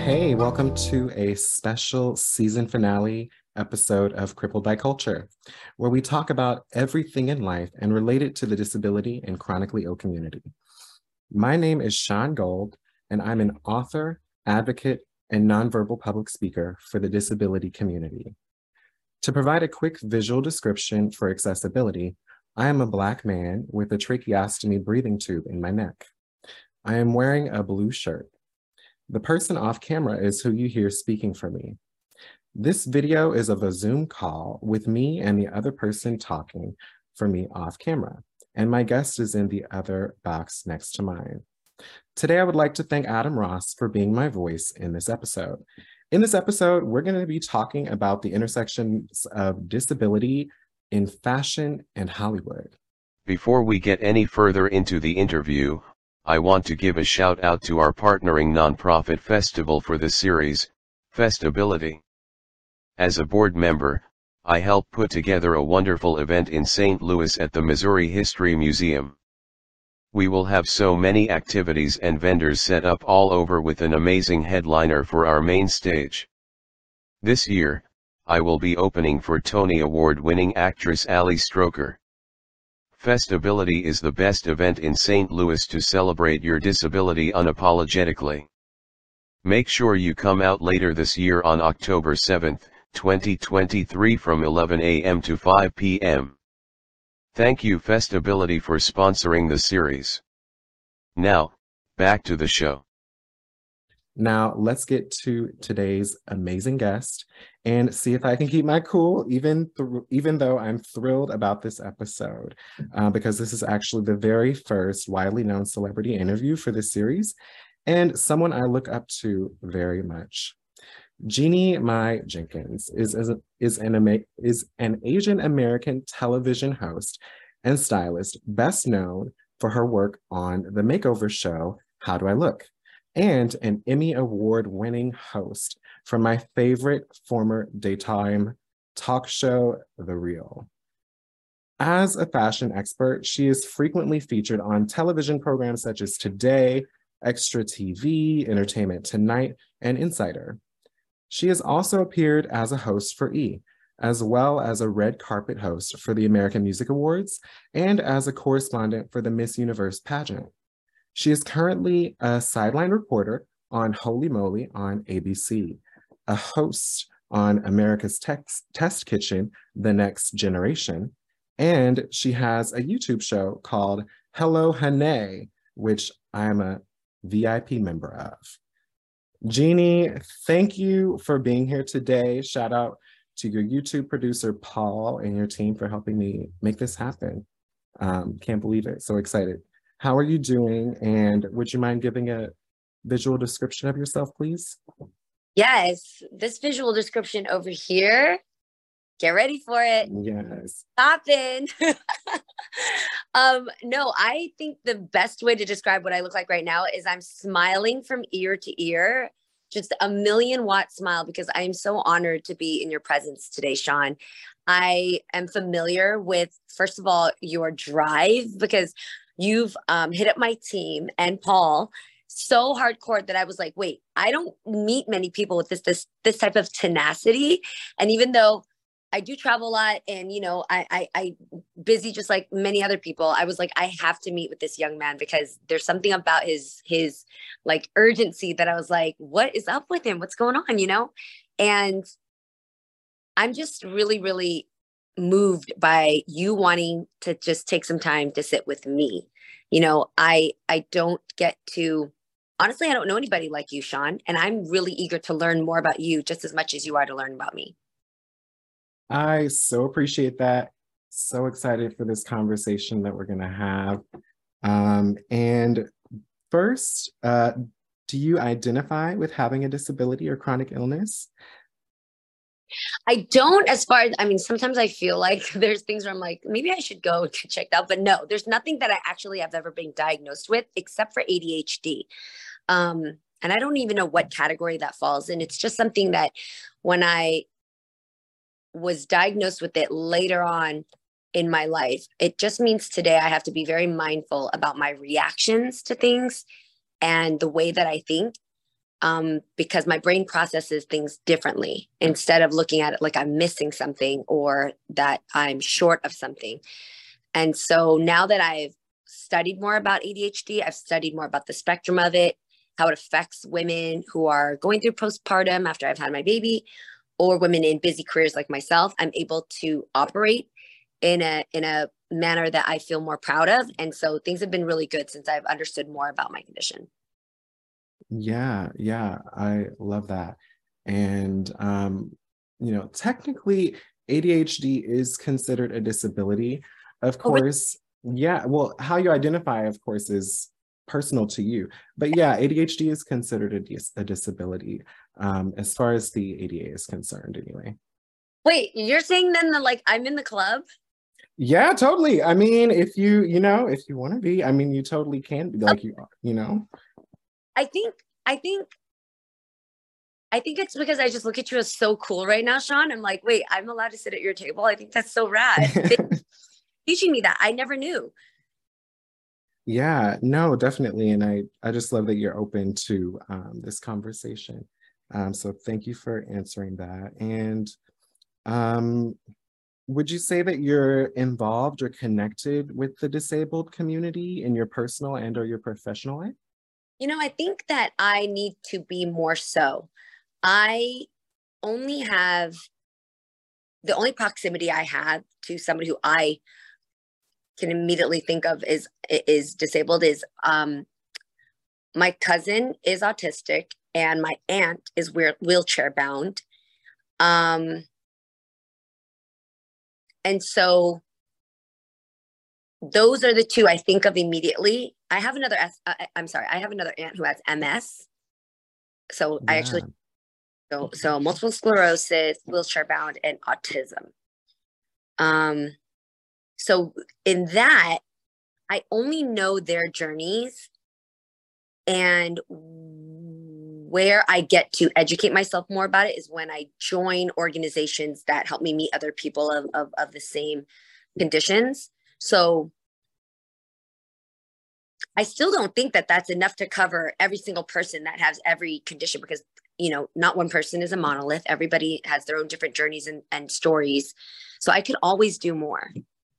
Hey, welcome to a special season finale episode of Crippled by Culture, where we talk about everything in life and relate it to the disability and chronically ill community. My name is Sean Gold, and I'm an author, advocate, and nonverbal public speaker for the disability community. To provide a quick visual description for accessibility, I am a Black man with a tracheostomy breathing tube in my neck. I am wearing a blue shirt. The person off camera is who you hear speaking for me. This video is of a Zoom call with me and the other person talking for me off camera, and my guest is in the other box next to mine. Today, I would like to thank Adam Ross for being my voice in this episode. In this episode, we're going to be talking about the intersections of disability in fashion and Hollywood. Before we get any further into the interview, I want to give a shout out to our partnering nonprofit festival for the series, Festability. As a board member, I helped put together a wonderful event in St. Louis at the Missouri History Museum. We will have so many activities and vendors set up all over with an amazing headliner for our main stage. This year, I will be opening for Tony Award-winning actress Ali Stroker. Festability is the best event in St. Louis to celebrate your disability unapologetically. Make sure you come out later this year on October 7th, 2023 from 11 a.m. to 5 p.m. Thank you Festability for sponsoring the series. Now, back to the show. Now, let's get to today's amazing guest and see if I can keep my cool, even though I'm thrilled about this episode, because this is actually the very first widely known celebrity interview for this series, and someone I look up to very much. Jeannie Mai Jenkins is an Asian American television host and stylist, best known for her work on the makeover show, How Do I Look? And an Emmy Award-winning host from my favorite former daytime talk show, The Real. As a fashion expert, she is frequently featured on television programs such as Today, Extra TV, Entertainment Tonight, and Insider. She has also appeared as a host for E!, as well as a red carpet host for the American Music Awards, and as a correspondent for the Miss Universe pageant. She is currently a sideline reporter on Holy Moly on ABC, a host on America's Test Kitchen, The Next Generation, and she has a YouTube show called Hello Hane, which I am a VIP member of. Jeannie, thank you for being here today. Shout out to your YouTube producer, Paul, and your team for helping me make this happen. Can't believe it, so excited. How are you doing? And would you mind giving a visual description of yourself, please? Yes, this visual description over here, get ready for it. Yes. Stop in. No, I think the best way to describe what I look like right now is I'm smiling from ear to ear, just a million-watt smile, because I am so honored to be in your presence today, Sean. I am familiar with, first of all, your drive, because you've hit up my team and Paul so hardcore that I was like, wait, I don't meet many people with this type of tenacity. And even though I do travel a lot and, you know, I busy just like many other people, I was like, I have to meet with this young man because there's something about his like urgency that I was like, what is up with him? What's going on, you know? And I'm just really, really moved by you wanting to just take some time to sit with me. You know, I don't get to, honestly, I don't know anybody like you, Sean, and I'm really eager to learn more about you just as much as you are to learn about me. I so appreciate that. So excited for this conversation that we're going to have. And first, do you identify with having a disability or chronic illness? I don't, as far as, I mean, sometimes I feel like there's things where I'm like, maybe I should go get checked out, but no, there's nothing that I actually have ever been diagnosed with except for ADHD. And I don't even know what category that falls in. It's just something that when I was diagnosed with it later on in my life, it just means today I have to be very mindful about my reactions to things and the way that I think. because my brain processes things differently instead of looking at it like I'm missing something or that I'm short of something. And so now that I've studied more about ADHD, I've studied more about the spectrum of it, how it affects women who are going through postpartum after I've had my baby, or women in busy careers like myself. I'm able to operate in a manner that I feel more proud of. And so things have been really good since I've understood more about my condition. Yeah, yeah, I love that. And technically ADHD is considered a disability. Of Oh, really? course, yeah, well, how you identify, of course, is personal to you. But yeah, ADHD is considered a disability, as far as the ADA is concerned, anyway. Wait, you're saying then that like I'm in the club? Yeah, totally. I mean, if if you want to be, I mean, you totally can be like you. I think I think I think it's because I just look at you as so cool right now, Sean. I'm like, wait, I'm allowed to sit at your table. I think that's so rad. Teaching me that I never knew. Yeah, no, definitely. And I just love that you're open to this conversation. So thank you for answering that. And um, would you say that you're involved or connected with the disabled community in your personal and or your professional life? I think that I need to be more so. I only have the only proximity I have to somebody who I can immediately think of is disabled is my cousin is autistic and my aunt is wheelchair bound. And so those are the two I think of immediately. I have another I have another aunt who has MS. So I Yeah. actually so multiple sclerosis, wheelchair bound, and autism. So in that, I only know their journeys, and where I get to educate myself more about it is when I join organizations that help me meet other people of the same conditions. So I still don't think that that's enough to cover every single person that has every condition, because not one person is a monolith. Everybody has their own different journeys and stories. So I could always do more.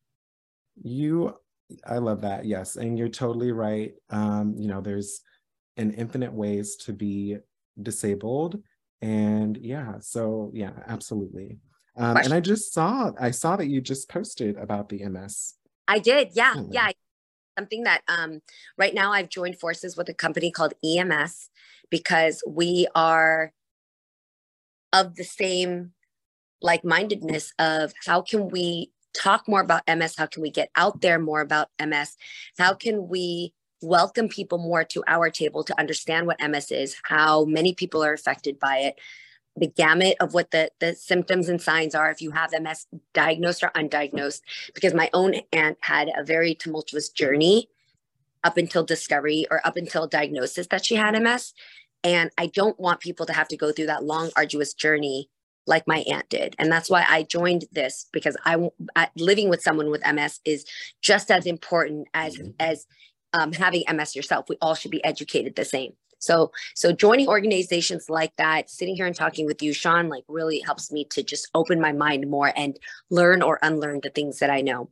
I love that. Yes. And you're totally right. There's an infinite ways to be disabled. And yeah, absolutely. And I saw that you just posted about the MS. I did. Yeah. Yeah. Something that right now I've joined forces with a company called EMS because we are of the same like-mindedness of how can we talk more about MS? How can we get out there more about MS? How can we welcome people more to our table to understand what MS is, how many people are affected by it, the gamut of what the symptoms and signs are if you have MS, diagnosed or undiagnosed, because my own aunt had a very tumultuous journey up until discovery or up until diagnosis that she had MS. And I don't want people to have to go through that long, arduous journey like my aunt did. And that's why I joined this, because living with someone with MS is just as important as having MS yourself. We all should be educated the same. So joining organizations like that, sitting here and talking with you, Sean, like really helps me to just open my mind more and learn or unlearn the things that I know.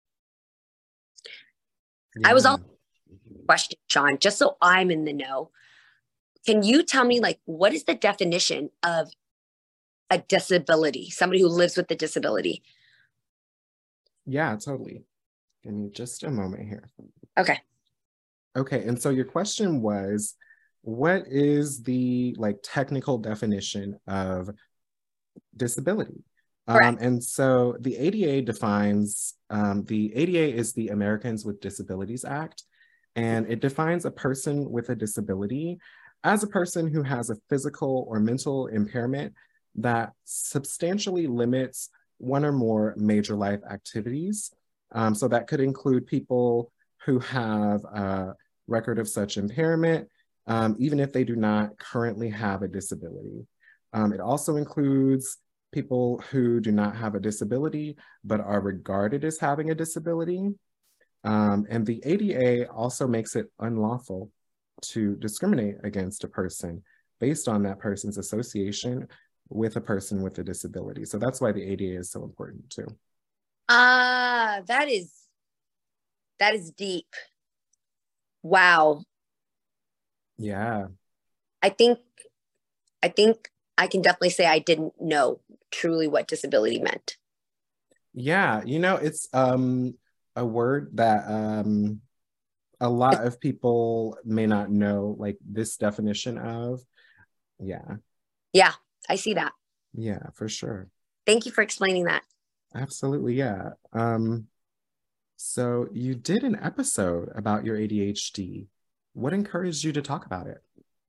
Yeah. I was also question, Sean, just so I'm in the know. Can you tell me, like, what is the definition of a disability, somebody who lives with a disability? Yeah, totally. Give me just a moment here. Okay. Okay, and so your question was, what is the technical definition of disability? And so the ADA defines, the ADA is the Americans with Disabilities Act, and it defines a person with a disability as a person who has a physical or mental impairment that substantially limits one or more major life activities. So that could include people who have a record of such impairment, even if they do not currently have a disability. It also includes people who do not have a disability, but are regarded as having a disability. And the ADA also makes it unlawful to discriminate against a person based on that person's association with a person with a disability. So that's why the ADA is so important too. That is deep. Wow. Yeah. I think I can definitely say I didn't know truly what disability meant. Yeah, it's a word that a lot of people may not know, like this definition of. Yeah. Yeah, I see that. Yeah, for sure. Thank you for explaining that. Absolutely, yeah. So you did an episode about your ADHD. What encouraged you to talk about it?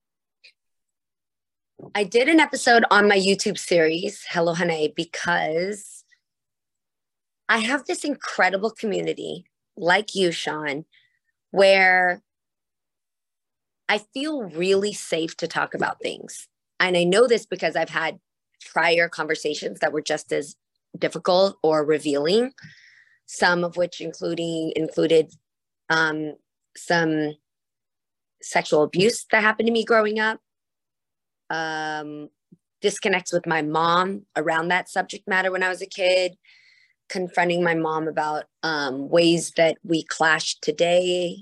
I did an episode on my YouTube series, Hello Hane, because I have this incredible community like you, Sean, where I feel really safe to talk about things. And I know this because I've had prior conversations that were just as difficult or revealing, some of which included some sexual abuse that happened to me growing up, disconnects with my mom around that subject matter when I was a kid, confronting my mom about ways that we clashed today,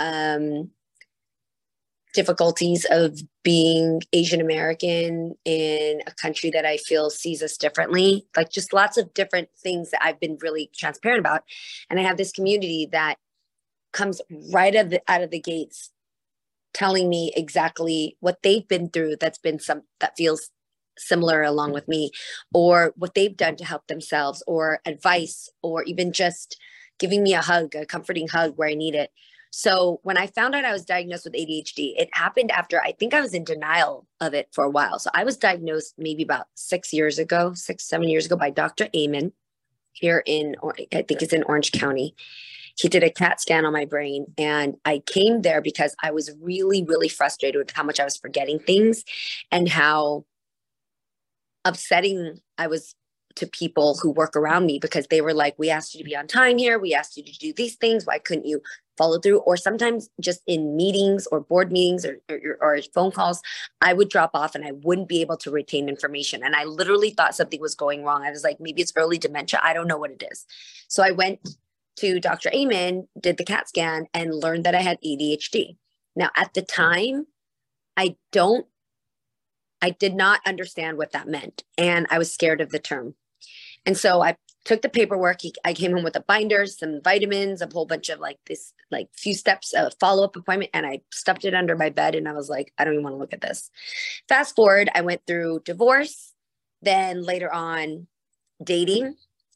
difficulties of being Asian American in a country that I feel sees us differently, like just lots of different things that I've been really transparent about. And I have this community that comes right out of the gates telling me exactly what they've been through that feels similar along with me, or what they've done to help themselves, or advice, or even just giving me a comforting hug where I need it. So when I found out I was diagnosed with ADHD, it happened after I think I was in denial of it for a while. So I was diagnosed maybe about 7 years ago by Dr. Amen here I think it's in Orange County. He did a CAT scan on my brain, and I came there because I was really, really frustrated with how much I was forgetting things and how upsetting I was to people who work around me, because they were like, we asked you to be on time here. We asked you to do these things. Why couldn't you follow through? Or sometimes just in meetings or board meetings or phone calls, I would drop off and I wouldn't be able to retain information. And I literally thought something was going wrong. I was like, maybe it's early dementia. I don't know what it is. So I went to Dr. Amen, did the CAT scan, and learned that I had ADHD. Now, at the time, I did not understand what that meant. And I was scared of the term. And so I took the paperwork. I came home with a binder, some vitamins, a whole bunch of few steps, a follow-up appointment. And I stuffed it under my bed. And I was like, I don't even want to look at this. Fast forward, I went through divorce, then later on dating,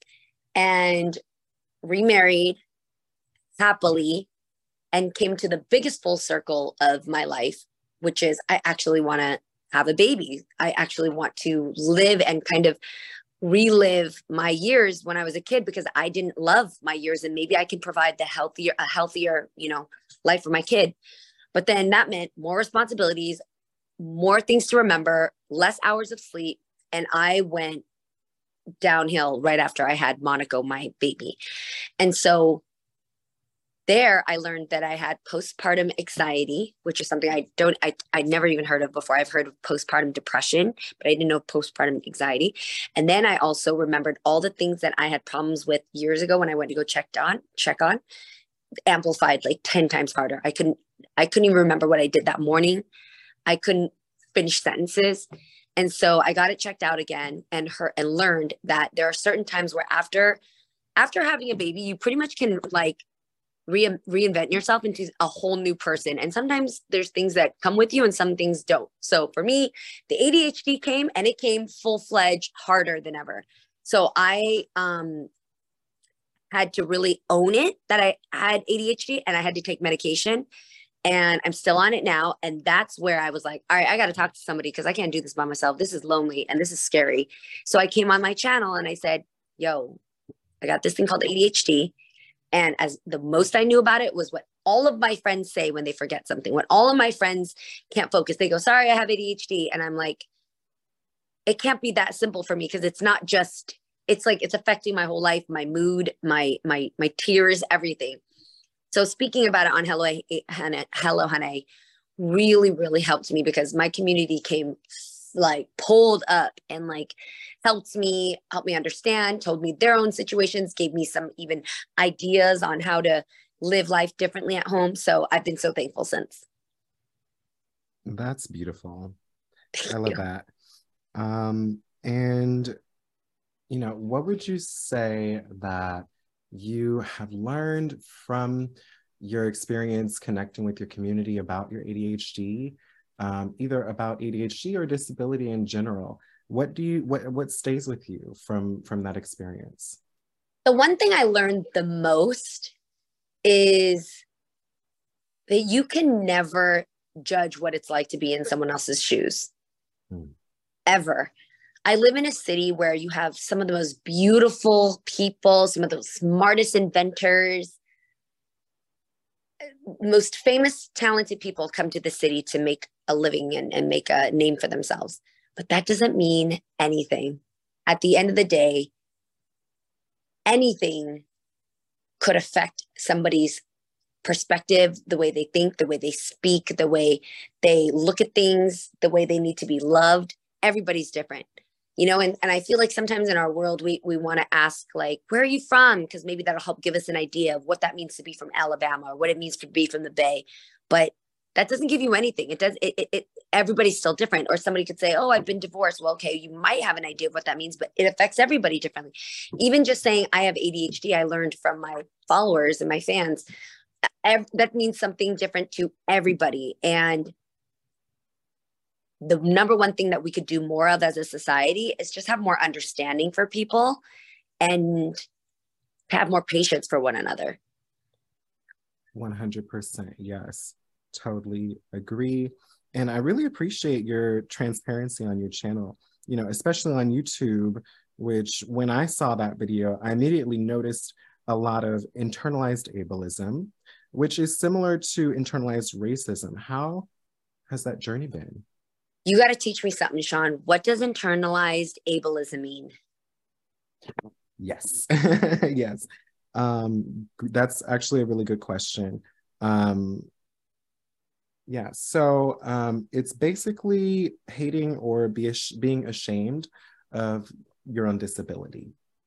and remarried happily, and came to the biggest full circle of my life, which is I actually want to have a baby. I actually want to live and kind of relive my years when I was a kid, because I didn't love my years, and maybe I can provide a healthier, life for my kid. But then that meant more responsibilities, more things to remember, less hours of sleep. And I went downhill right after I had Monaco, my baby. And so there I learned that I had postpartum anxiety, which is something I never even heard of before. I've heard of postpartum depression, but I didn't know postpartum anxiety. And then I also remembered all the things that I had problems with years ago when I went to go check on, amplified like 10 times harder. I couldn't even remember what I did that morning. I couldn't finish sentences. And so I got it checked out again and learned that there are certain times where after having a baby, you pretty much can reinvent yourself into a whole new person. And sometimes there's things that come with you and some things don't. So for me, the ADHD came, and it came full-fledged, harder than ever. So I had to really own it that I had ADHD, and I had to take medication. And I'm still on it now. And that's where I was like, all right, I got to talk to somebody, because I can't do this by myself. This is lonely and this is scary. So I came on my channel and I said, yo, I got this thing called ADHD. And as the most I knew about it was what all of my friends say when they forget something. When all of my friends can't focus, they go, sorry, I have ADHD. And I'm like, it can't be that simple for me, because it's not just, it's affecting my whole life, my mood, my tears, everything. So speaking about it on Hello Hane, really, really helped me because my community came like pulled up and like helped me understand, told me their own situations, gave me some even ideas on how to live life differently at home. So I've been so thankful since. That's beautiful. I Thank love you. that. And what would you say that you have learned from your experience connecting with your community about your ADHD, either about ADHD or disability in general? What stays with you from that experience? The one thing I learned the most is that you can never judge what it's like to be in someone else's shoes, ever. I live in a city where you have some of the most beautiful people, some of the smartest inventors, most famous, talented people come to the city to make a living and make a name for themselves. But that doesn't mean anything. At the end of the day, anything could affect somebody's perspective, the way they think, the way they speak, the way they look at things, the way they need to be loved. Everybody's different. And I feel like sometimes in our world, we want to ask, like, where are you from? Because maybe that'll help give us an idea of what that means to be from Alabama or what it means to be from the Bay. But that doesn't give you anything. It does. Everybody's still different. Or somebody could say, oh, I've been divorced. Well, okay, you might have an idea of what that means, but it affects everybody differently. Even just saying I have ADHD, I learned from my followers and my fans. That means something different to everybody. And the number one thing that we could do more of as a society is just have more understanding for people and have more patience for one another. 100%. Yes, totally agree. And I really appreciate your transparency on your channel, especially on YouTube, which when I saw that video, I immediately noticed a lot of internalized ableism, which is similar to internalized racism. How has that journey been? You got to teach me something, Sean. What does internalized ableism mean? Yes. Yes. That's actually a really good question. Yeah, so it's basically hating or being ashamed of your own disability.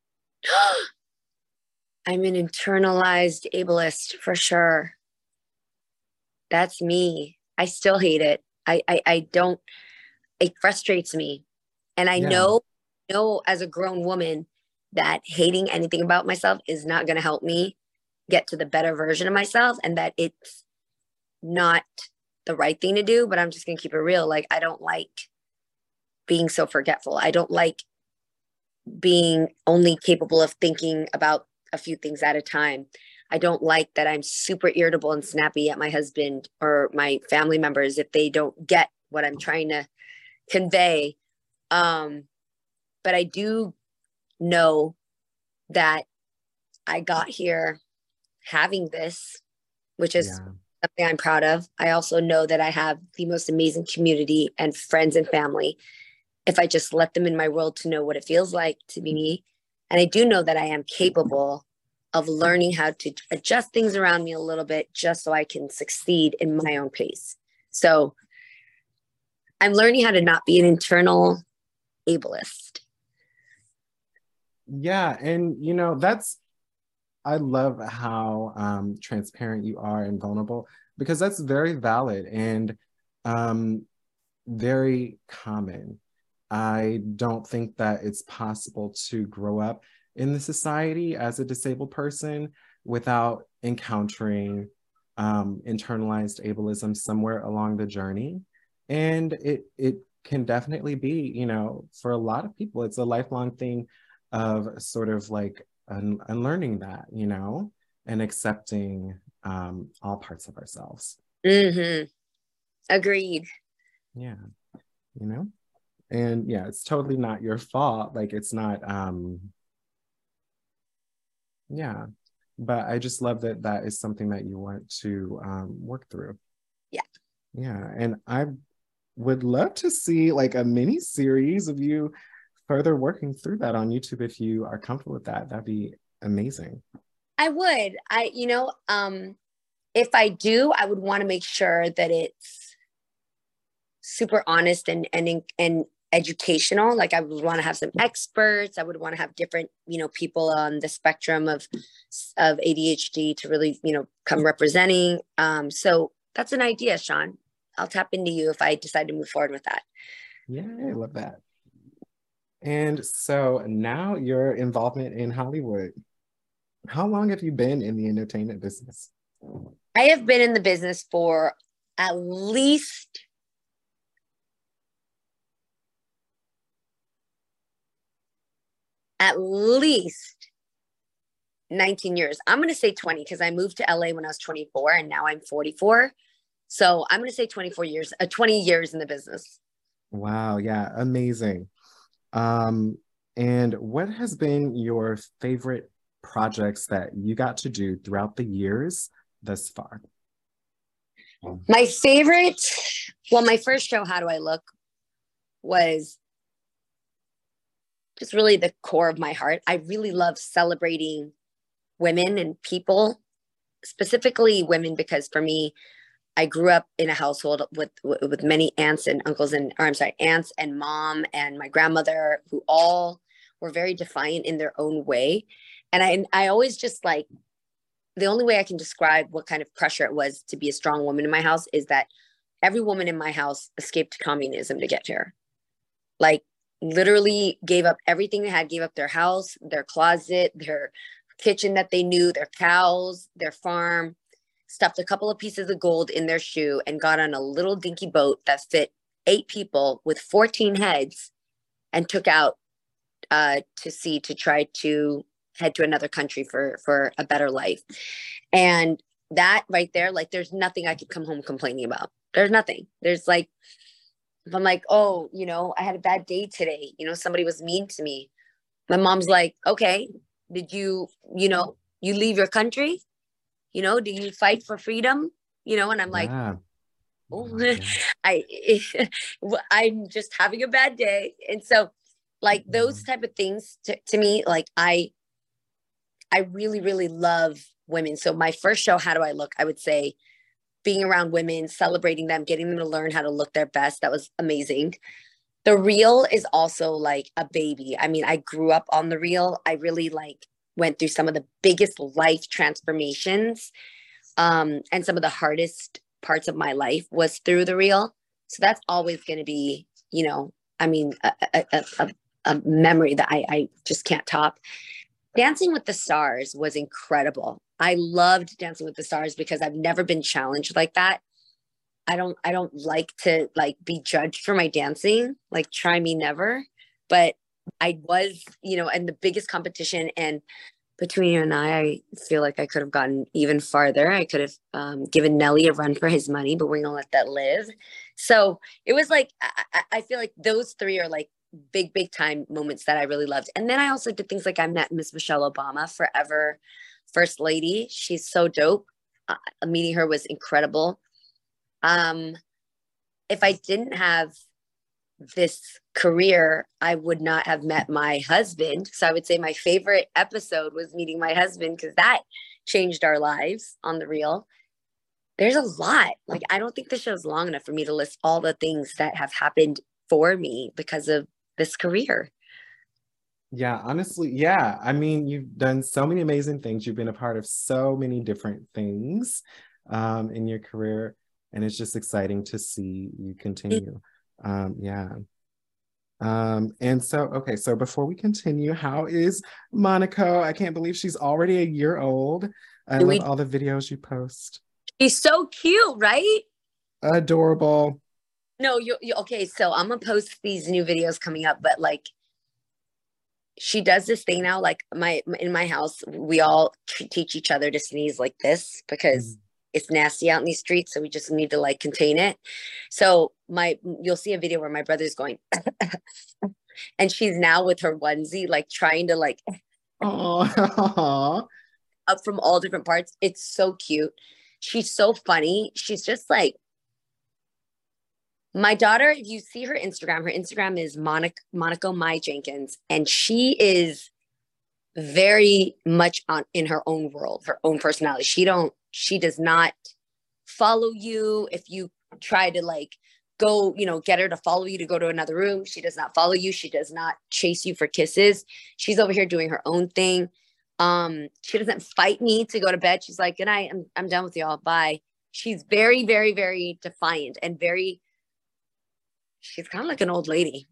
I'm an internalized ableist for sure. That's me. I still hate it. I don't, it frustrates me. And I know as a grown woman that hating anything about myself is not going to help me get to the better version of myself, and that it's not the right thing to do. But I'm just going to keep it real. Like, I don't like being so forgetful. I don't like being only capable of thinking about a few things at a time. I don't like that I'm super irritable and snappy at my husband or my family members if they don't get what I'm trying to convey. But I do know that I got here having this, which is something I'm proud of. I also know that I have the most amazing community and friends and family if I just let them in my world to know what it feels like to be me. And I do know that I am capable of learning how to adjust things around me a little bit just so I can succeed in my own pace. So I'm learning how to not be an internal ableist. Yeah, and I love how transparent you are and vulnerable, because that's very valid and very common. I don't think that it's possible to grow up in the society as a disabled person without encountering internalized ableism somewhere along the journey. And it can definitely be, for a lot of people, it's a lifelong thing of sort of like unlearning that, and accepting all parts of ourselves. Mm-hmm. Agreed. Yeah, and yeah, it's totally not your fault. Like, it's not, yeah, but I just love that that is something that you want to work through. Yeah. Yeah, and I would love to see like a mini series of you further working through that on YouTube if you are comfortable with that. That'd be amazing. I would. If I do, I would want to make sure that it's super honest and educational. Like I would want to have some experts. I would want to have different, people on the spectrum of ADHD to really, come representing. So that's an idea, Sean. I'll tap into you if I decide to move forward with that. Yeah, I love that. And so now your involvement in Hollywood. How long have you been in the entertainment business? I have been in the business for at least 19 years. I'm going to say 20 because I moved to LA when I was 24 and now I'm 44. So I'm going to say 24 years, 20 years in the business. Wow. Yeah. Amazing. And what has been your favorite projects that you got to do throughout the years thus far? My favorite, my first show, How Do I Look, was just really the core of my heart. I really love celebrating women and people, specifically women, because for me, I grew up in a household with many aunts and uncles aunts and mom and my grandmother, who all were very defiant in their own way. And I always just like, the only way I can describe what kind of pressure it was to be a strong woman in my house is that every woman in my house escaped communism to get here. Like literally gave up everything they had, gave up their house, their closet, their kitchen that they knew, their cows, their farm, stuffed a couple of pieces of gold in their shoe and got on a little dinky boat that fit 8 people with 14 heads and took out to sea to try to head to another country for a better life. And that right there, like there's nothing I could come home complaining about. There's nothing. There's like, if I'm like, oh, I had a bad day today, somebody was mean to me. My mom's like, okay, did you leave your country? Do you fight for freedom? And I'm like, Yeah. oh, I'm just having a bad day. And so like those type of things to me, like I really, really love women. So my first show, How Do I Look? I would say being around women, celebrating them, getting them to learn how to look their best. That was amazing. The Real is also like a baby. I mean, I grew up on The Real. I really went through some of the biggest life transformations. And some of the hardest parts of my life was through The Real. So that's always going to be, a memory that I just can't top. Dancing with the Stars was incredible. I loved Dancing with the Stars because I've never been challenged like that. I don't like to be judged for my dancing. Like try me never. But I was, in the biggest competition, and between you and I feel like I could have gotten even farther. I could have given Nelly a run for his money, but we're gonna let that live. So it was like I feel like those 3 are like big time moments that I really loved. And then I also did things like I met Miss Michelle Obama, forever First Lady. She's so dope. Meeting her was incredible. If I didn't have this career, I would not have met my husband. So I would say my favorite episode was meeting my husband because that changed our lives on The Real. There's a lot. Like, I don't think the show's long enough for me to list all the things that have happened for me because of this career. Yeah, honestly, yeah. I mean, you've done so many amazing things. You've been a part of so many different things in your career, and it's just exciting to see you continue. Yeah. And so, okay, so before we continue, how is Monaco? I can't believe she's already a year old. I love all the videos you post. She's so cute, right? Adorable. No, you okay. So I'm gonna post these new videos coming up, but like she does this thing now. Like in my house, we all teach each other to sneeze like this because it's nasty out in these streets. So we just need to like contain it. So you'll see a video where my brother's going, and she's now with her onesie, like trying to like up from all different parts. It's so cute. She's so funny. She's just like my daughter. If you see her Instagram is Monaco Mai Jenkins, and she is very much in her own world, her own personality. She does not follow you. If you try to like go, get her to follow you to go to another room. She does not follow you. She does not chase you for kisses. She's over here doing her own thing. She doesn't fight me to go to bed. She's like, good night. I'm done with y'all. Bye. She's very, very, very defiant and she's kind of like an old lady.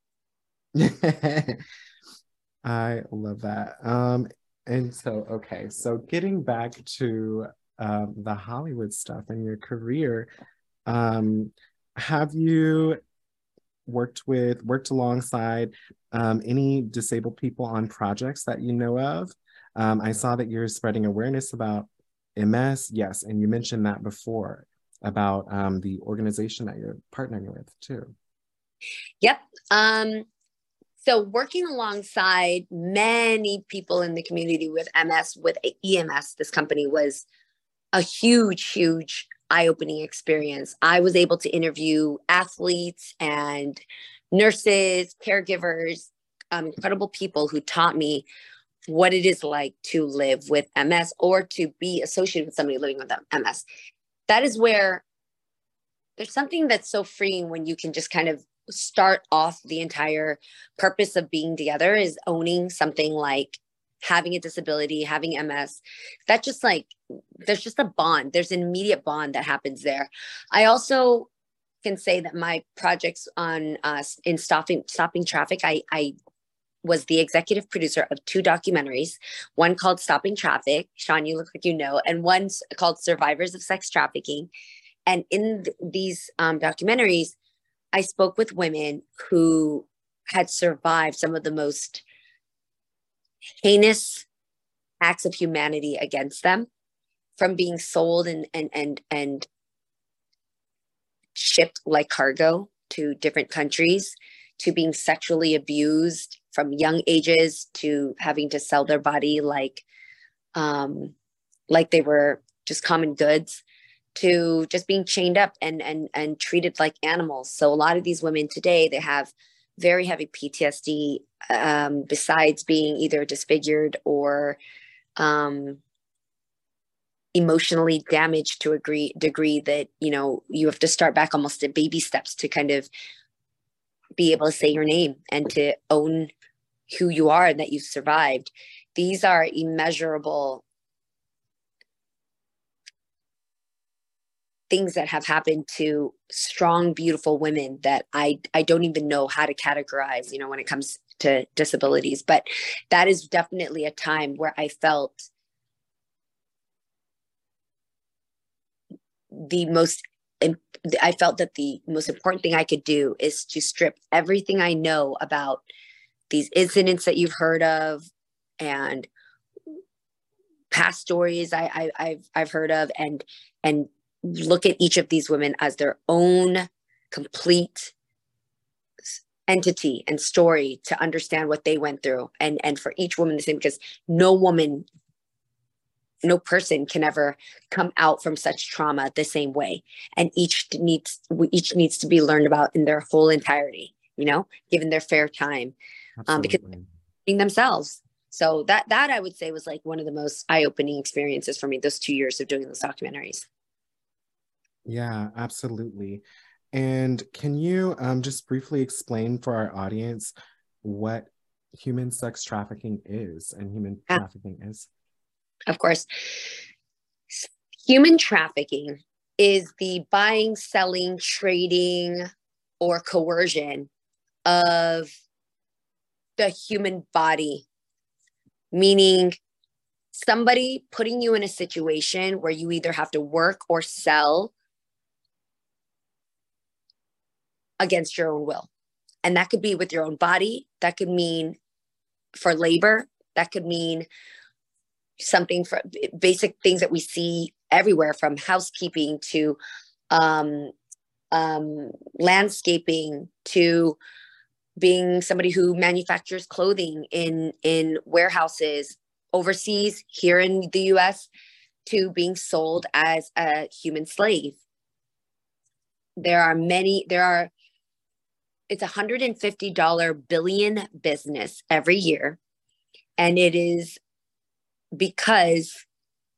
I love that. And so, okay, so getting back to the Hollywood stuff and your career, have you worked alongside any disabled people on projects that you know of? I saw that you're spreading awareness about MS, yes, and you mentioned that before about the organization that you're partnering with too. Yep. So working alongside many people in the community with MS, with EMS, this company was a huge, huge eye-opening experience. I was able to interview athletes and nurses, caregivers, incredible people who taught me what it is like to live with MS or to be associated with somebody living with MS. That is where there's something that's so freeing when you can just kind of start off the entire purpose of being together is owning something like having a disability, having MS. That just like, there's just a bond. There's an immediate bond that happens there. I also can say that my projects on in stopping traffic, I was the executive producer of 2 documentaries, one called Stopping Traffic, Sean, you look like you know, and one's called Survivors of Sex Trafficking. And in these documentaries, I spoke with women who had survived some of the most heinous acts of humanity against them, from being sold and shipped like cargo to different countries, to being sexually abused from young ages, to having to sell their body like they were just common goods, to just being chained up and treated like animals. So a lot of these women today, they have very heavy PTSD, besides being either disfigured or emotionally damaged to a degree that, you have to start back almost at baby steps to kind of be able to say your name and to own who you are and that you've survived. These are immeasurable things that have happened to strong, beautiful women that I don't even know how to categorize, when it comes to disabilities. But that is definitely a time where I felt that the most important thing I could do is to strip everything I know about these incidents that you've heard of and past stories I've heard of, and look at each of these women as their own complete entity and story to understand what they went through, and for each woman the same, because no person can ever come out from such trauma the same way, and each needs to be learned about in their whole entirety, given their fair time, because being themselves. So that I would say was like one of the most eye-opening experiences for me, those 2 years of doing those documentaries. Yeah, absolutely. And can you just briefly explain for our audience what human sex trafficking is and human trafficking is? Of course. Human trafficking is the buying, selling, trading, or coercion of the human body, meaning somebody putting you in a situation where you either have to work or sell against your own will. And that could be with your own body. That could mean for labor. That could mean something for basic things that we see everywhere, from housekeeping to landscaping, to being somebody who manufactures clothing in warehouses overseas, here in the US, to being sold as a human slave. It's $150 billion business every year. And it is because,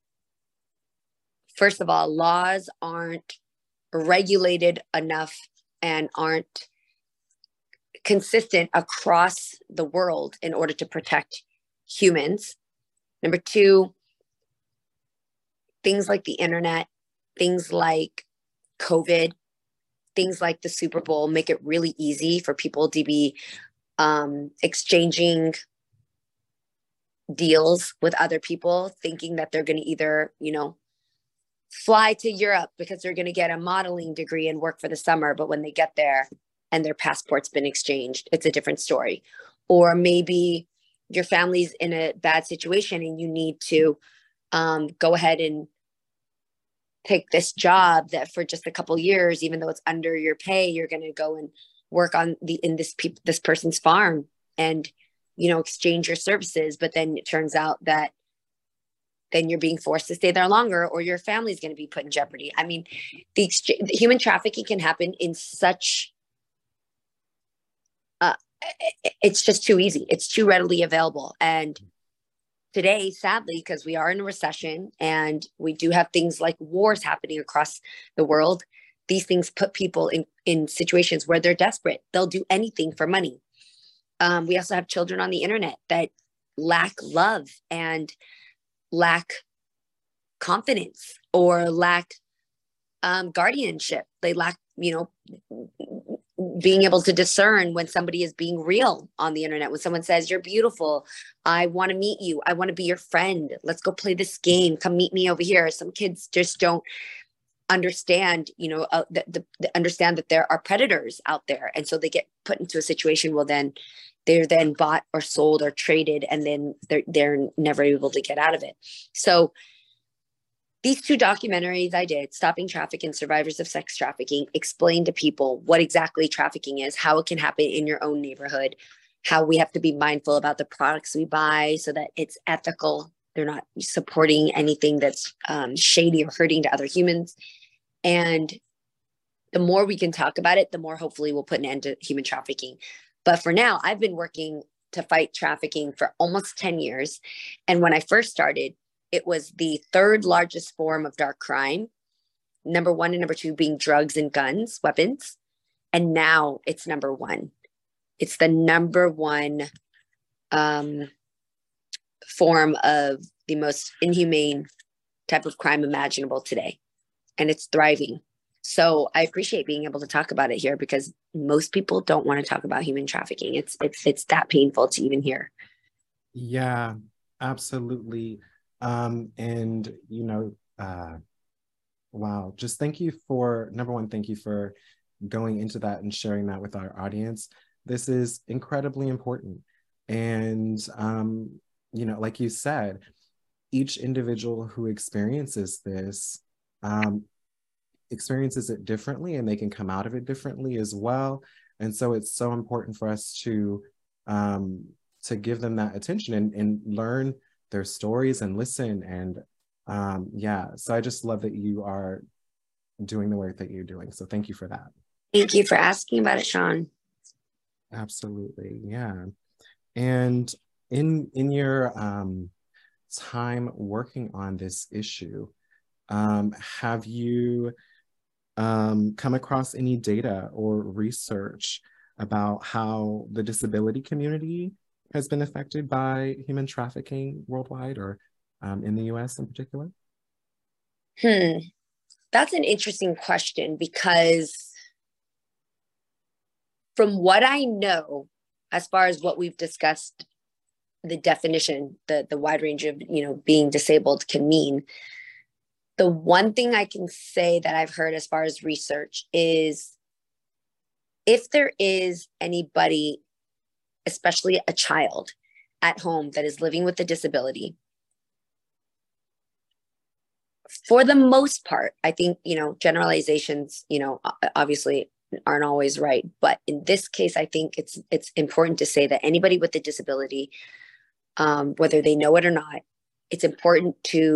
first of all, laws aren't regulated enough and aren't consistent across the world in order to protect humans. Number two, things like the internet, things like COVID, things like the Super Bowl make it really easy for people to be exchanging deals with other people, thinking that they're going to either, fly to Europe because they're going to get a modeling degree and work for the summer. But when they get there and their passport's been exchanged, it's a different story. Or maybe your family's in a bad situation and you need to go ahead and take this job that for just a couple years, even though it's under your pay, you're going to go and work on this person's farm and, exchange your services. But then it turns out that then you're being forced to stay there longer, or your family's going to be put in jeopardy. I mean, the human trafficking can happen in such, it's just too easy. It's too readily available. And today, sadly, because we are in a recession and we do have things like wars happening across the world, these things put people in situations where they're desperate. They'll do anything for money. We also have children on the internet that lack love and lack confidence or lack guardianship. They lack, being able to discern when somebody is being real on the internet. When someone says, "You're beautiful. I want to meet you. I want to be your friend. Let's go play this game. Come meet me over here." Some kids just don't understand, understand that there are predators out there. And so they get put into a situation. Well, then they're then bought or sold or traded, and then they're never able to get out of it. So these two documentaries I did, Stopping Trafficking, Survivors of Sex Trafficking, explain to people what exactly trafficking is, how it can happen in your own neighborhood, how we have to be mindful about the products we buy so that it's ethical. They're not supporting anything that's shady or hurting to other humans. And the more we can talk about it, the more hopefully we'll put an end to human trafficking. But for now, I've been working to fight trafficking for almost 10 years. And when I first started, it was the third largest form of dark crime. Number one and number two being drugs and guns, weapons. And now it's number one. It's the number one form of the most inhumane type of crime imaginable today. And it's thriving. So I appreciate being able to talk about it here because most people don't want to talk about human trafficking. It's that painful to even hear. Yeah, absolutely. And wow, just thank you for, number one, thank you for going into that and sharing that with our audience. This is incredibly important. And, like you said, each individual who experiences this, experiences it differently, and they can come out of it differently as well. And so it's so important for us to give them that attention and learn their stories and listen. And so I just love that you are doing the work that you're doing. So thank you for that. Thank you for asking about it, Sean. Absolutely. Yeah. And in your time working on this issue, have you come across any data or research about how the disability community has been affected by human trafficking worldwide, or in the US in particular? That's an interesting question, because from what I know, as far as what we've discussed, the definition, the wide range of, being disabled can mean, the one thing I can say that I've heard as far as research is if there is anybody, especially a child at home that is living with a disability, for the most part, I think, generalizations, obviously aren't always right. But in this case, I think it's important to say that anybody with a disability, whether they know it or not, it's important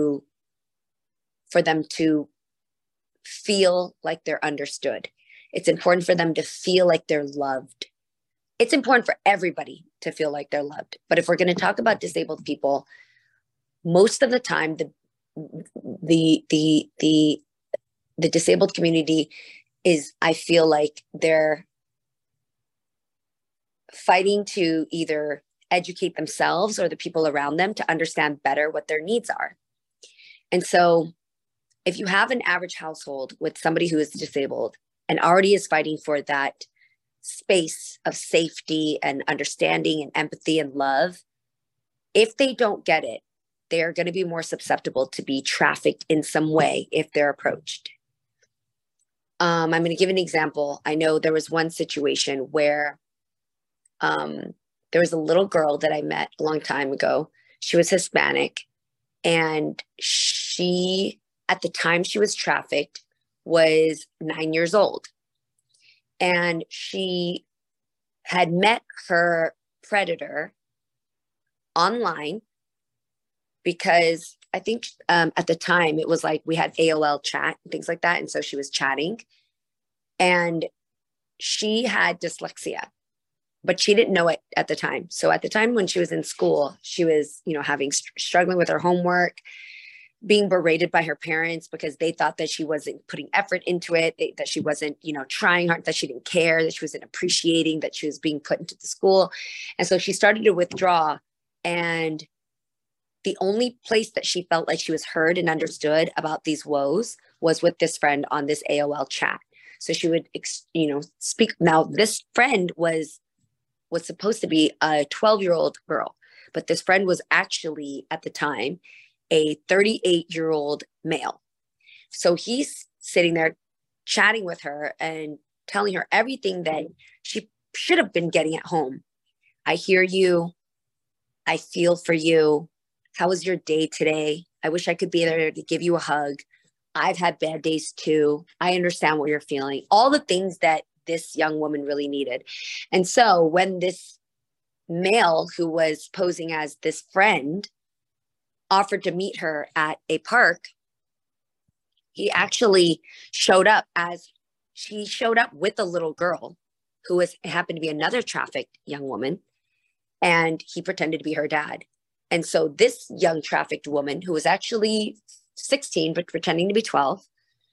for them to feel like they're understood. It's important for them to feel like they're loved. It's important for everybody to feel like they're loved. But if we're going to talk about disabled people, most of the time, the disabled community is I feel like they're fighting to either educate themselves or the people around them to understand better what their needs are. And so if you have an average household with somebody who is disabled and already is fighting for that space of safety and understanding and empathy and love, if they don't get it, they are going to be more susceptible to be trafficked in some way if they're approached. I'm going to give an example. I know there was one situation where there was a little girl that I met a long time ago. She was Hispanic, and she, at the time she was trafficked, was 9 years old. And she had met her predator online because I think at the time it was like we had AOL chat and things like that. And so she was chatting, and she had dyslexia, but she didn't know it at the time. So at the time when she was in school, she was, struggling with her homework, being berated by her parents because they thought that she wasn't putting effort into it, that she wasn't, trying hard, that she didn't care, that she wasn't appreciating that she was being put into the school. And so she started to withdraw. And the only place that she felt like she was heard and understood about these woes was with this friend on this AOL chat. So she would, speak. Now, this friend was supposed to be a 12-year-old girl, but this friend was actually at the time a 38-year-old male. So he's sitting there chatting with her and telling her everything that she should have been getting at home. I hear you. I feel for you. How was your day today? I wish I could be there to give you a hug. I've had bad days too. I understand what you're feeling. All the things that this young woman really needed. And so when this male who was posing as this friend offered to meet her at a park, he actually showed up with a little girl who happened to be another trafficked young woman, and he pretended to be her dad. And so this young trafficked woman, who was actually 16 but pretending to be 12,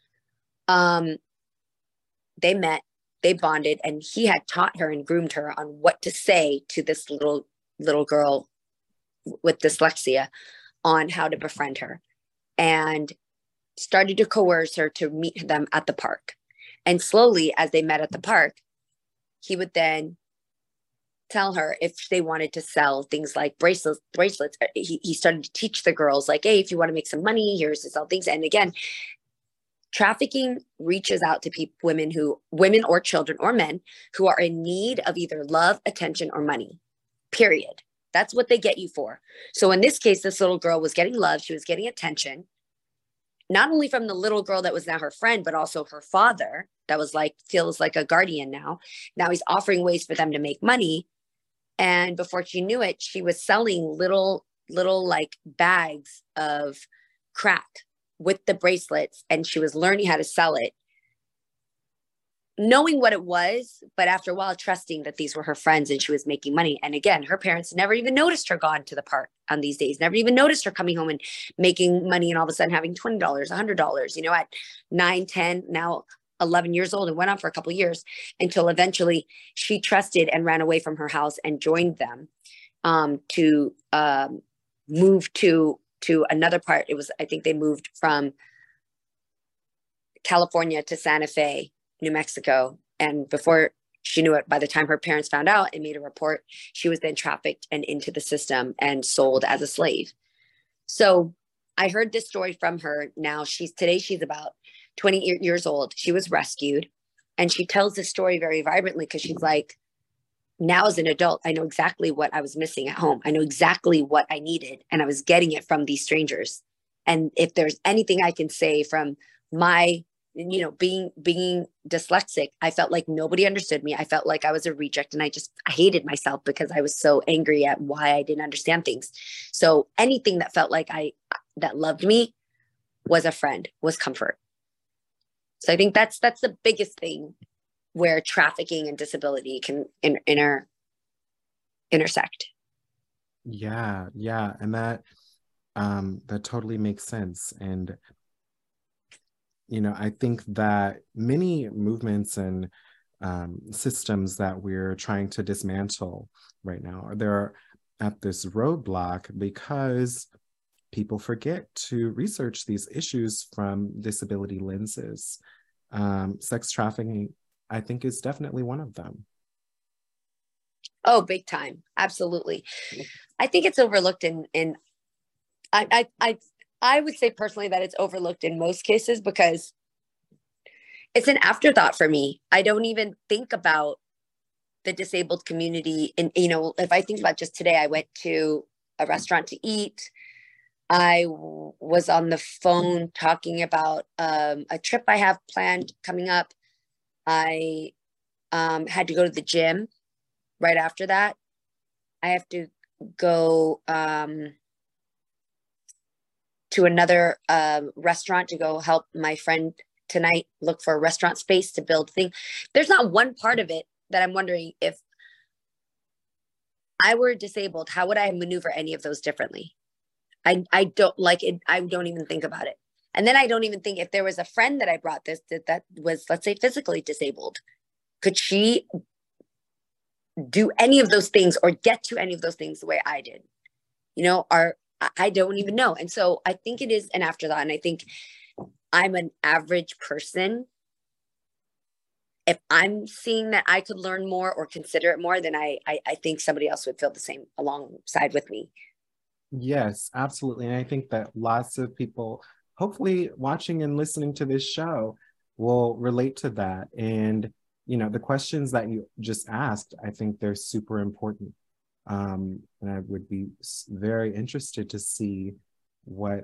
they met, they bonded, and he had taught her and groomed her on what to say to this little girl with dyslexia, on how to befriend her, and started to coerce her to meet them at the park. And slowly, as they met at the park, he would then tell her if they wanted to sell things like bracelets. He started to teach the girls, like, hey, if you want to make some money, here's to sell things. And again, trafficking reaches out to women or children or men who are in need of either love, attention, or money, period. That's what they get you for. So in this case, this little girl was getting love. She was getting attention, not only from the little girl that was now her friend, but also her father that was feels like a guardian now. Now he's offering ways for them to make money. And before she knew it, she was selling little like bags of crack with the bracelets, and she was learning how to sell it, knowing what it was, but after a while trusting that these were her friends and she was making money. And again, her parents never even noticed her going to the park on these days, never even noticed her coming home and making money and all of a sudden having $20, $100, at 9, 10, now 11 years old, and went on for a couple of years until eventually she trusted and ran away from her house and joined them to move to another part. I think they moved from California to Santa Fe, New Mexico. And before she knew it, by the time her parents found out and made a report, she was then trafficked and into the system and sold as a slave. So I heard this story from her. Now she's about 20 years old. She was rescued, and she tells this story very vibrantly because she's like, now as an adult, I know exactly what I was missing at home. I know exactly what I needed, and I was getting it from these strangers. And if there's anything I can say from my, being dyslexic, I felt like nobody understood me. I felt like I was a reject, and I hated myself because I was so angry at why I didn't understand things. So anything that felt like that loved me was a friend, was comfort. So I think that's the biggest thing where trafficking and disability can intersect. Yeah. And that totally makes sense. And I think that many movements and systems that we're trying to dismantle right now, they're at this roadblock because people forget to research these issues from disability lenses. Sex trafficking, I think, is definitely one of them. Oh, big time. Absolutely. I think it's overlooked in I would say personally that it's overlooked in most cases because it's an afterthought for me. I don't even think about the disabled community. And, if I think about just today, I went to a restaurant to eat. I was on the phone talking about a trip I have planned coming up. I had to go to the gym right after that. I have to go to another restaurant to go help my friend tonight look for a restaurant space to build things. There's not one part of it that I'm wondering, if I were disabled, how would I maneuver any of those differently? I don't like it. I don't even think about it. And then I don't even think, if there was a friend that I brought that was, let's say, physically disabled, could she do any of those things or get to any of those things the way I did? I don't even know. And so I think it is an afterthought. And I think I'm an average person. If I'm seeing that I could learn more or consider it more, then I think somebody else would feel the same alongside with me. Yes, absolutely. And I think that lots of people, hopefully watching and listening to this show, will relate to that. And, the questions that you just asked, I think they're super important. And I would be very interested to see what,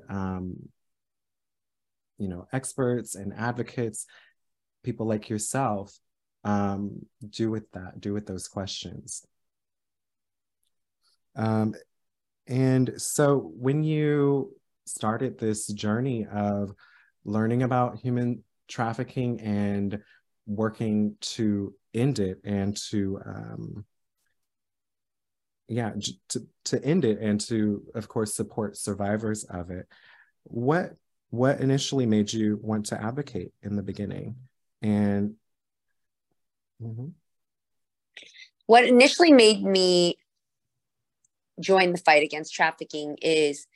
experts and advocates, people like yourself, do with those questions. And so when you started this journey of learning about human trafficking and working to end it and to end it and to, of course, support survivors of it, what initially made you want to advocate in the beginning? And what initially made me join the fight against trafficking is,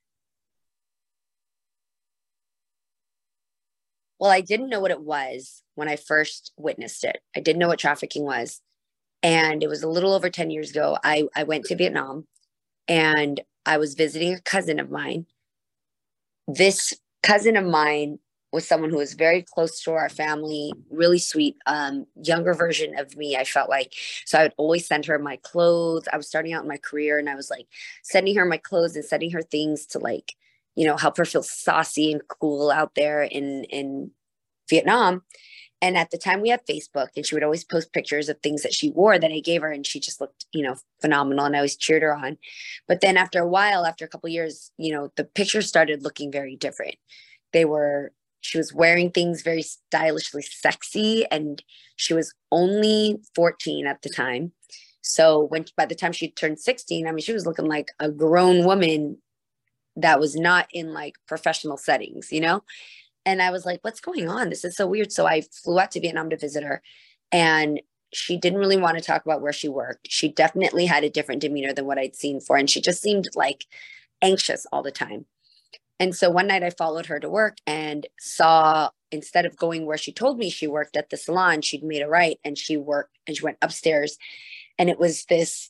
well, I didn't know what it was when I first witnessed it. I didn't know what trafficking was. And it was a little over 10 years ago. I went to Vietnam and I was visiting a cousin of mine. This cousin of mine was someone who was very close to our family, really sweet, younger version of me, I felt like. So I would always send her my clothes. I was starting out in my career and I was like sending her my clothes and sending her things to help her feel saucy and cool out there in Vietnam. And at the time we had Facebook, and she would always post pictures of things that she wore that I gave her. And she just looked, phenomenal. And I always cheered her on. But then after a while, after a couple of years, the pictures started looking very different. She was wearing things very stylishly sexy. And she was only 14 at the time. So by the time she turned 16, she was looking like a grown woman that was not in like professional settings, And I was like, what's going on? This is so weird. So I flew out to Vietnam to visit her, and she didn't really want to talk about where she worked. She definitely had a different demeanor than what I'd seen for, and she just seemed like anxious all the time. And so one night I followed her to work and saw, instead of going where she told me she worked at the salon, she'd made a right and she went upstairs, and it was this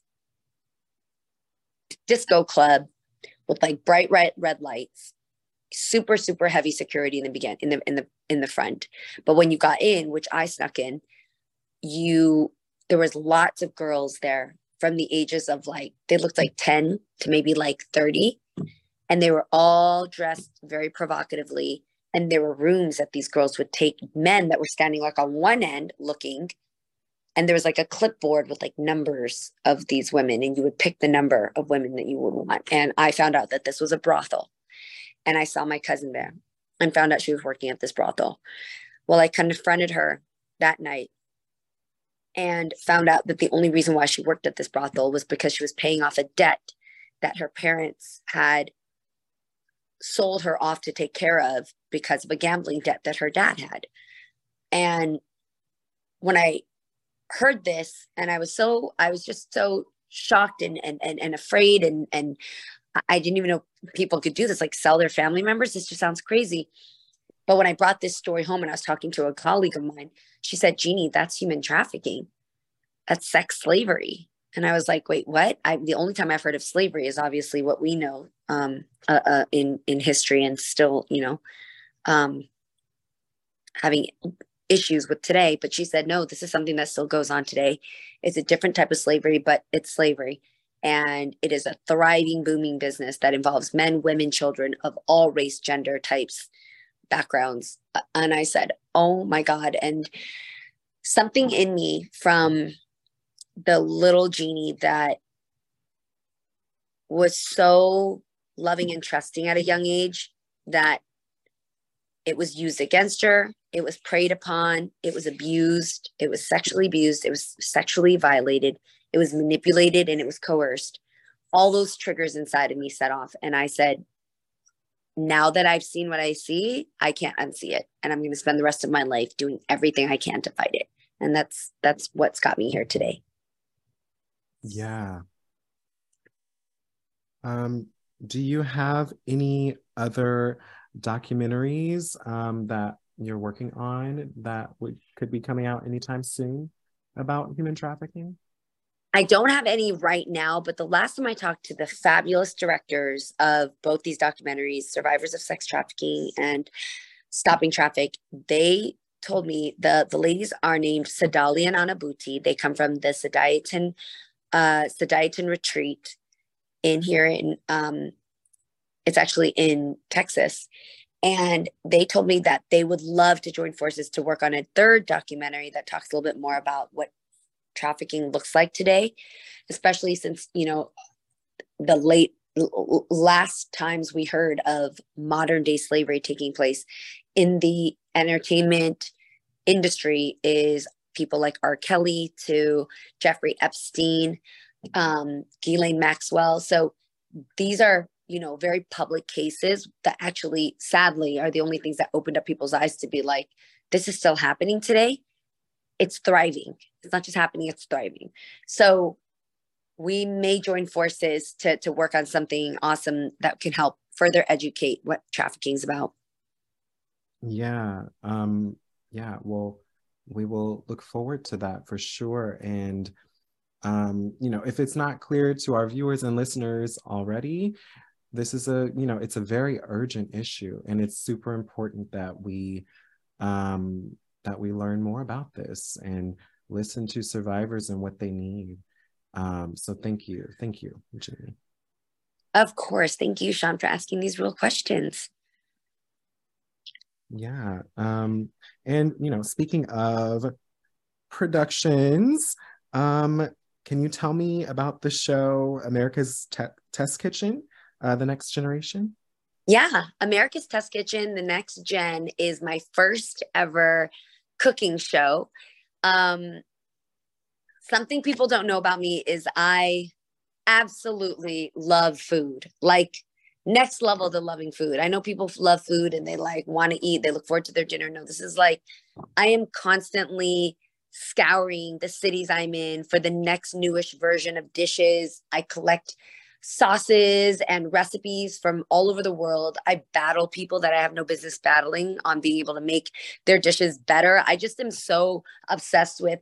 disco club with like bright red lights, super, super heavy security in the front. But when you got in, which I snuck in, there was lots of girls there from the ages of they looked like 10 to maybe like 30. And they were all dressed very provocatively. And there were rooms that these girls would take men that were standing like on one end looking. And there was like a clipboard with like numbers of these women. And you would pick the number of women that you would want. And I found out that this was a brothel. And I saw my cousin there and found out she was working at this brothel. Well, I confronted her that night and found out that the only reason why she worked at this brothel was because she was paying off a debt that her parents had sold her off to take care of because of a gambling debt that her dad had. And when I heard this, and I was just so shocked and afraid, and I didn't even know people could do this, like sell their family members. This just sounds crazy. But when I brought this story home and I was talking to a colleague of mine, she said, Jeannie, that's human trafficking. That's sex slavery. And I was like, wait, what? The only time I've heard of slavery is obviously what we know in history, and still, having issues with today. But she said, no, this is something that still goes on today. It's a different type of slavery, but it's slavery. And it is a thriving, booming business that involves men, women, children of all race, gender types, backgrounds. And I said, oh my God. And something in me from the little Jeannie that was so loving and trusting at a young age, that it was used against her, it was preyed upon, it was abused, it was sexually abused, it was sexually violated, it was manipulated, and it was coerced. All those triggers inside of me set off. And I said, now that I've seen what I see, I can't unsee it. And I'm going to spend the rest of my life doing everything I can to fight it. And that's what's got me here today. Yeah. Do you have any other documentaries that you're working on that could be coming out anytime soon about human trafficking? I don't have any right now, but the last time I talked to the fabulous directors of both these documentaries, Survivors of Sex Trafficking and Stopping Traffic, they told me the ladies are named Sadali and Anabuti. They come from the Sediaton retreat it's actually in Texas. And they told me that they would love to join forces to work on a third documentary that talks a little bit more about what trafficking looks like today, especially since, the last times we heard of modern day slavery taking place in the entertainment industry is people like R. Kelly to Jeffrey Epstein, Ghislaine Maxwell. So these are, very public cases that actually, sadly, are the only things that opened up people's eyes to be like, this is still happening today. It's thriving. It's not just happening, it's thriving. So we may join forces to work on something awesome that can help further educate what trafficking is about. Yeah. Well, we will look forward to that for sure. And, if it's not clear to our viewers and listeners already, this is it's a very urgent issue, and it's super important that we learn more about this and listen to survivors and what they need. So thank you, Jeannie. Of course. Thank you, Sean, for asking these real questions. Yeah. And, speaking of productions, can you tell me about the show America's Test Kitchen, The Next Generation? Yeah. America's Test Kitchen, The Next Gen is my first ever cooking show. Something people don't know about me is I absolutely love food, like next level to loving food. I know people love food and they want to eat. They look forward to their dinner. No, this is I am constantly scouring the cities I'm in for the next newish version of dishes. I collect sauces and recipes from all over the world. I battle people that I have no business battling on being able to make their dishes better. I just am so obsessed with,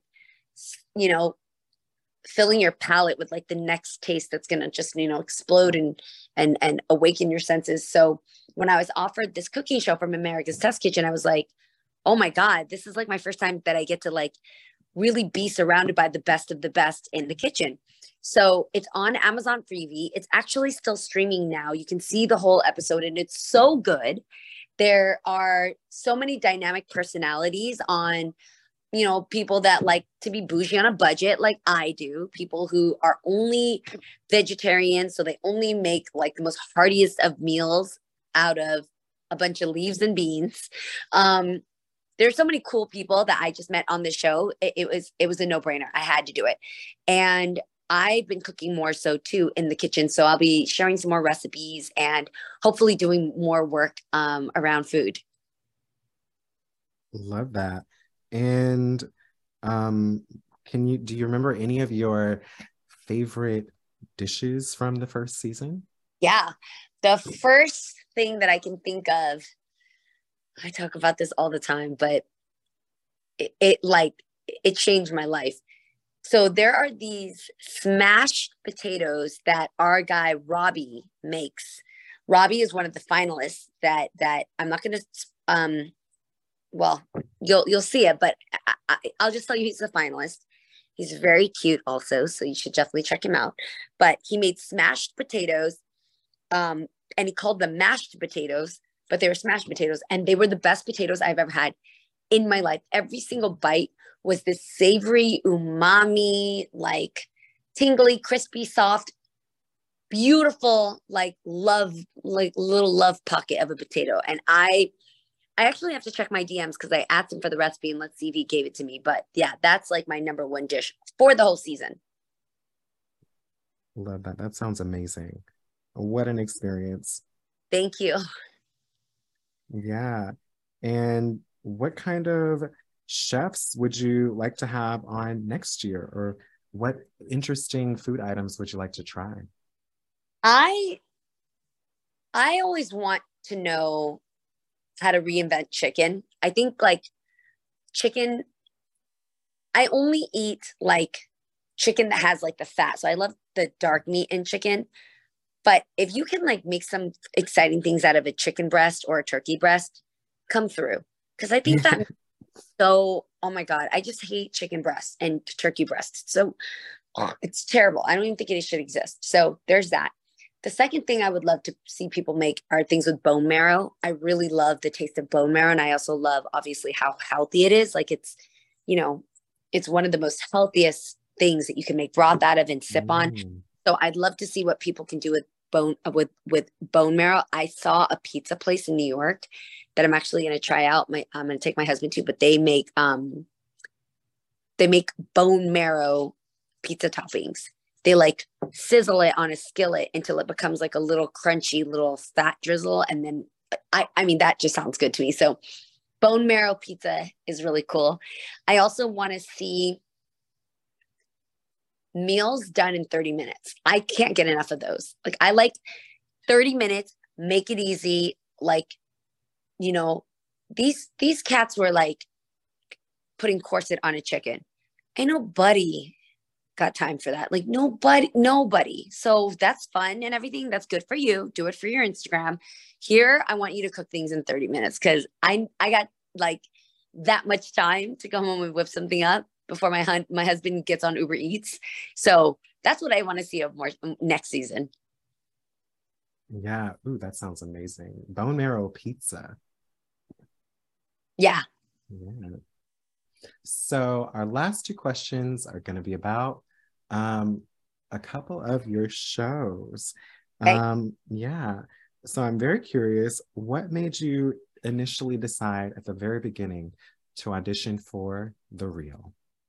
filling your palate with the next taste that's going to just, explode and awaken your senses. So when I was offered this cooking show from America's Test Kitchen, I was like, oh my God, this is my first time that I get to really be surrounded by the best of the best in the kitchen. So it's on Amazon Freevee. It's actually still streaming now. You can see the whole episode and it's so good. There are so many dynamic personalities on, people that like to be bougie on a budget like I do, people who are only vegetarian, so they only make the most heartiest of meals out of a bunch of leaves and beans. There's so many cool people that I just met on the show. It was a no-brainer. I had to do it. And I've been cooking more so too in the kitchen. So I'll be sharing some more recipes and hopefully doing more work around food. Love that. And do you remember any of your favorite dishes from the first season? Yeah. The first thing that I can think of, I talk about this all the time, but it changed my life. So there are these smashed potatoes that our guy Robbie makes. Robbie is one of the finalists that I'm not going to well, you'll see it, but I'll just tell you he's a finalist. He's very cute also, so you should definitely check him out. But he made smashed potatoes, and he called them mashed potatoes, but they were smashed potatoes, and they were the best potatoes I've ever had in my life. Every single bite was this savory, umami, like tingly, crispy, soft, beautiful, like love, like little love pocket of a potato. And I actually have to check my DMs because I asked him for the recipe and let's see if he gave it to me. But yeah, that's like my number one dish for the whole season. Love that. That sounds amazing. What an experience. Thank you. Yeah. And what kind of chefs would you like to have on next year? Or what interesting food items would you like to try? I I always want to know how to reinvent chicken. I think like chicken, I only eat like chicken that has like the fat. So I love the dark meat in chicken. But if you can like make some exciting things out of a chicken breast or a turkey breast, come through. Because I think that so, oh my God, I just hate chicken breasts and turkey breasts. So it's terrible. I don't even think it should exist. So there's that. The second thing I would love to see people make are things with bone marrow. I really love the taste of bone marrow. And I also love, obviously, how healthy it is. Like you know, it's one of the most healthiest things that you can make broth out of and sip on. So I'd love to see what people can do with bone marrow. I saw a pizza place in New York that I'm actually going to try out. I'm going to take my husband to, but they make bone marrow pizza toppings. They like sizzle it on a skillet until it becomes like a little crunchy little fat drizzle. And then I mean, that just sounds good to me. So bone marrow pizza is really cool. I also want to see meals done in 30 minutes. I can't get enough of those. Like I like 30 minutes, make it easy. Like, these cats were like putting corset on a chicken. Ain't nobody got time for that. Like nobody. So that's fun and everything. That's good for you. Do it for your Instagram. Here, I want you to cook things in 30 minutes because I got like that much time to go home and whip something up before my husband gets on Uber Eats. So that's what I want to see of more next season. Yeah. Ooh, that sounds amazing. Bone marrow pizza. Yeah. Yeah. So our last two questions are going to be about a couple of your shows. Okay. Yeah. So I'm very curious, what made you initially decide at the very beginning to audition for The Real?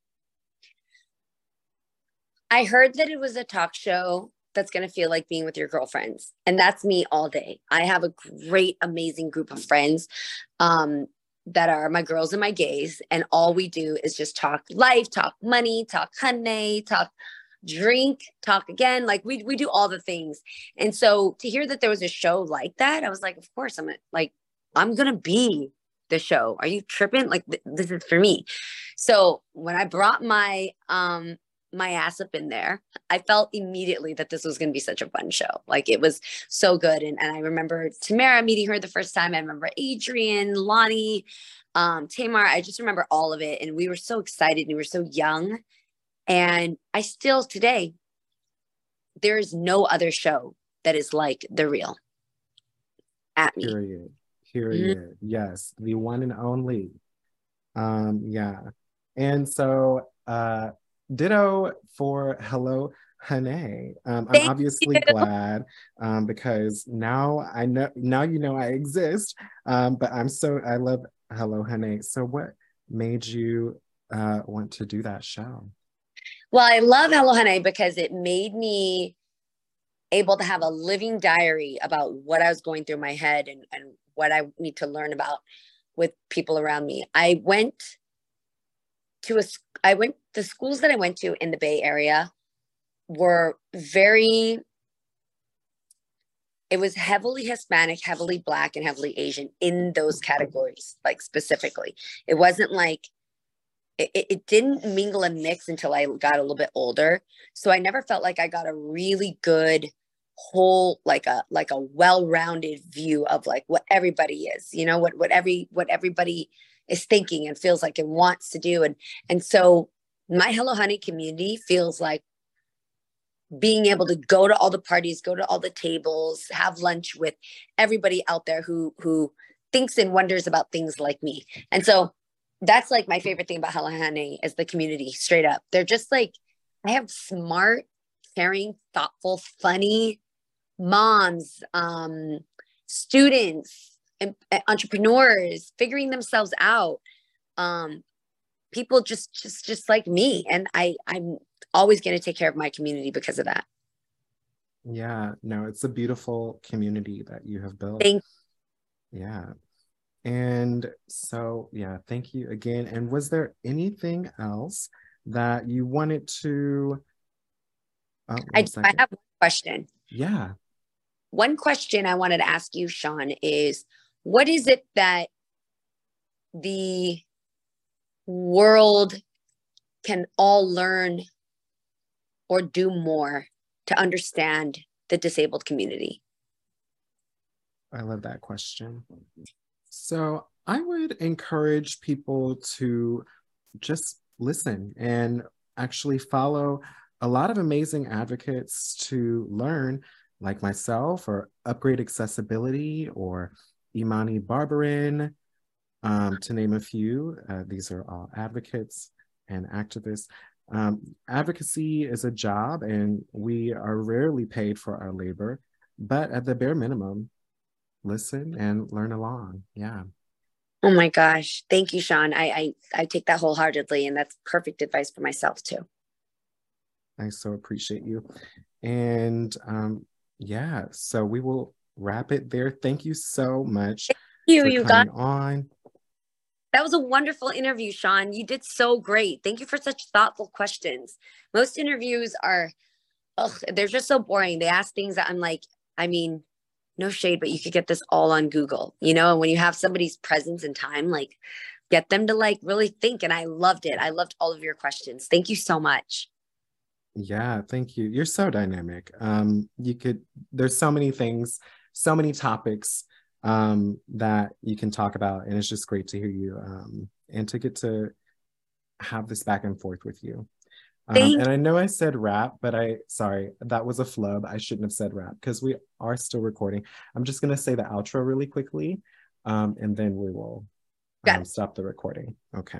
I heard that it was a talk show that's going to feel like being with your girlfriends. And that's me all day. I have a great, amazing group of friends that are my girls and my gays. And all we do is just talk life, talk money, talk honey, talk drink, talk again. Like we do all the things. And so to hear that there was a show like that, I was like, of course, I'm going to be the show. Are you tripping? Like this is for me. So when I brought my ass up in there, I felt immediately that this was going to be such a fun show. Like it was so good. And I remember Tamara meeting her the first time. I remember Adrian, Lonnie, Tamar. I just remember all of it. And we were so excited. We were so young. And I still today, there is no other show that is like The Real at me. Period. Mm-hmm. Yes. The one and only. Yeah. And so, ditto for Hello Honey. I'm obviously glad because now I exist. But I love Hello Honey. So what made you want to do that show? Well, I love Hello Honey because it made me able to have a living diary about what I was going through my head and what I need to learn about with people around me. The schools that I went to in the Bay Area were it was heavily Hispanic, heavily Black, and heavily Asian in those categories, like specifically. It wasn't like, it didn't mingle and mix until I got a little bit older. So I never felt like I got a really good whole, like a well-rounded view of like what everybody is, what everybody is thinking and feels like and wants to do. And so my Hello Honey community feels like being able to go to all the parties, go to all the tables, have lunch with everybody out there who thinks and wonders about things like me. And so that's like my favorite thing about Hello Honey is the community, straight up. They're just like, I have smart, caring, thoughtful, funny moms, students, entrepreneurs figuring themselves out. People just like me. And I'm always going to take care of my community because of that. Yeah, no, it's a beautiful community that you have built. Yeah. And so, yeah, thank you again. And was there anything else that you wanted to? I have one question. Yeah. One question I wanted to ask you, Sean, is what is it that the world can all learn or do more to understand the disabled community? I love that question. So I would encourage people to just listen and actually follow a lot of amazing advocates to learn, like myself, or Upgrade Accessibility, or Imani Barbarin, to name a few. These are all advocates and activists. Advocacy is a job, and we are rarely paid for our labor, but at the bare minimum, listen and learn along. Yeah. Oh my gosh. Thank you, Sean. I take that wholeheartedly, and that's perfect advice for myself too. I so appreciate you. And yeah, so we will wrap it there. Thank you so much for coming on. That was a wonderful interview, Sean. You did so great. Thank you for such thoughtful questions. Most interviews they're just so boring. They ask things that I'm like, I mean, no shade, but you could get this all on Google, and when you have somebody's presence and time, like get them to like really think. And I loved it. I loved all of your questions. Thank you so much. Yeah, thank you. You're so dynamic. There's so many things, so many topics that you can talk about. And it's just great to hear you and to get to have this back and forth with you. And I know I said wrap, but sorry, that was a flub. I shouldn't have said wrap because we are still recording. I'm just going to say the outro really quickly, and then we will stop the recording. Okay.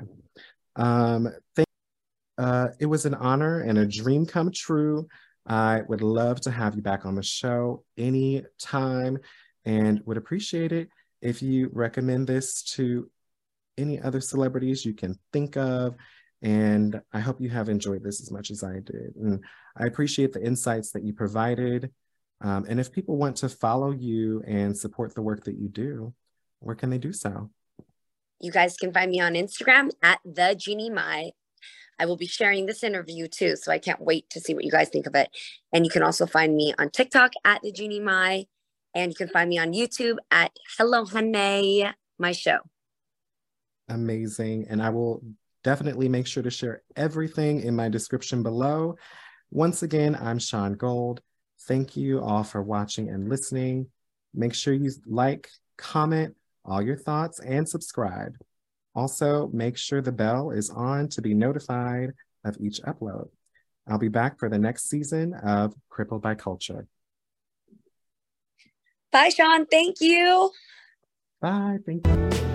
It was an honor and a dream come true. I would love to have you back on the show anytime, and would appreciate it if you recommend this to any other celebrities you can think of. And I hope you have enjoyed this as much as I did. And I appreciate the insights that you provided. And if people want to follow you and support the work that you do, where can they do so? You guys can find me on Instagram at @TheJeannieMai. I will be sharing this interview too, so I can't wait to see what you guys think of it. And you can also find me on TikTok at @TheJeannieMai. And you can find me on YouTube at Hello Honey, my show. Amazing. And I will definitely make sure to share everything in my description below. Once again, I'm Sean Gold. Thank you all for watching and listening. Make sure you like, comment all your thoughts, and subscribe. Also, make sure the bell is on to be notified of each upload. I'll be back for the next season of Crippled by Culture. Bye, Sean. Thank you. Bye. Thank you.